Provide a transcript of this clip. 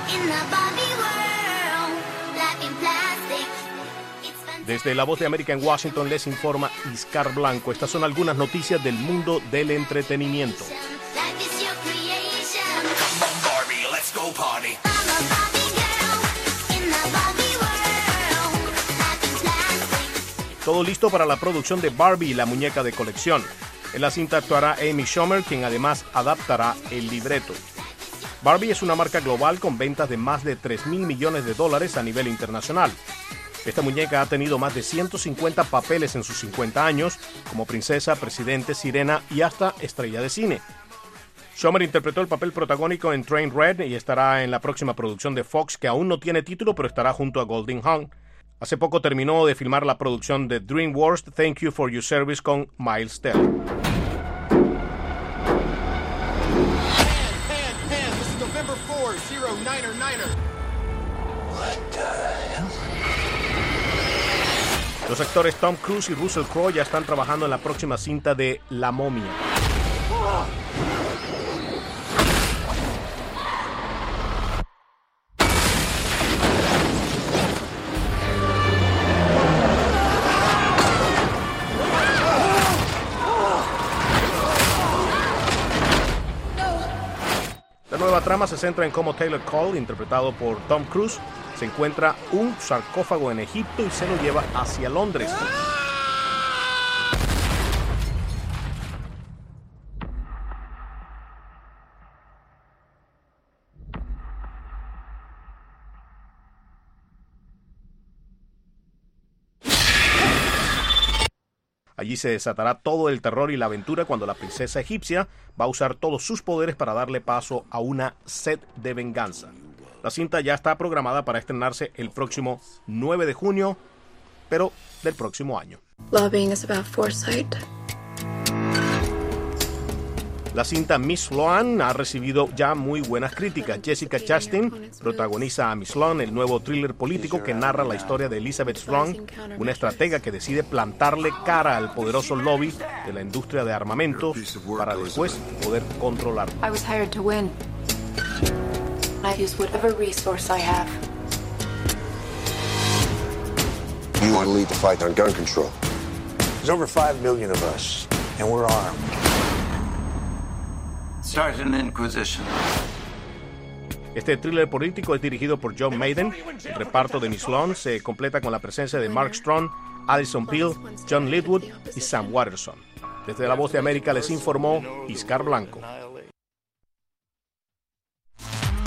Desde La Voz de América en Washington les informa Iscar Blanco. Estas son algunas noticias del mundo del entretenimiento. Todo listo para la producción de Barbie, la muñeca de colección. En la cinta actuará Amy Schumer, quien además adaptará el libreto. Barbie es una marca global con ventas de más de $3.000 millones a nivel internacional. Esta muñeca ha tenido más de 150 papeles en sus 50 años, como princesa, presidente, sirena y hasta estrella de cine. Schumer interpretó el papel protagónico en Trainwreck y estará en la próxima producción de Fox, que aún no tiene título, pero estará junto a Goldie Hawn. Hace poco terminó de filmar la producción de DreamWorks Thank You for Your Service con Miles Teller. Los actores Tom Cruise y Russell Crowe ya están trabajando en la próxima cinta de La Momia. La nueva trama se centra en cómo Taylor Cole, interpretado por Tom Cruise, se encuentra un sarcófago en Egipto y se lo lleva hacia Londres. Allí se desatará todo el terror y la aventura cuando la princesa egipcia va a usar todos sus poderes para darle paso a una sed de venganza. La cinta ya está programada para estrenarse el próximo 9 de junio, pero del próximo año. Lobbying is about foresight. La cinta Miss Sloan ha recibido ya muy buenas críticas. Jessica Chastain protagoniza a Miss Sloan, el nuevo thriller político que narra la historia de Elizabeth Sloan, una estratega que decide plantarle cara al poderoso lobby de la industria de armamento para después poder controlarlo. I was hired to win. I use whatever resource I have. You want to lead the fight on gun control. There's over 5 million of us, and we're armed. Start an inquisition. Este thriller político es dirigido por John Maiden. El reparto de Miss Sloan se completa con la presencia de Mark Strong, Alison Peel, John Lidwood y Sam Waterston. Desde La Voz de América les informó Iscar Blanco.